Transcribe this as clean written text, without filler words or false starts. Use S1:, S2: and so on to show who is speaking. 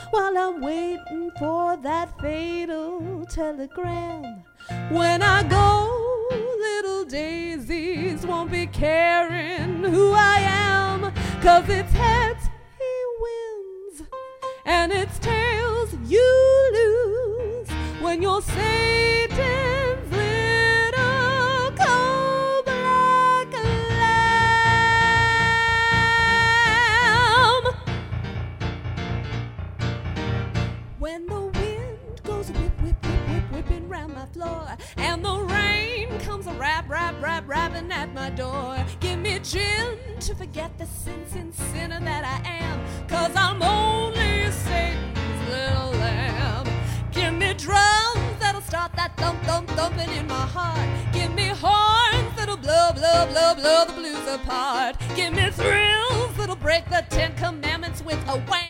S1: while I'm waiting for that fatal telegram. When I go, little daisies won't be caring who I am, 'cause it's heads he wins and it's tails you lose when you're Satan's little cold black lamb. When the wind goes whip, whip, whip, whip, whipping round my floor, and the rain comes a rap, rap, rap, rapping at my door, give me gin to forget the sin sinner that I am, 'cause I'm only Satan's little lamb. Give me drums that'll start that thump, thump, thumping in my heart. Give me horns that'll blow, blow, blow, blow the blues apart. Give me thrills that'll break the 10 Commandments with a wham.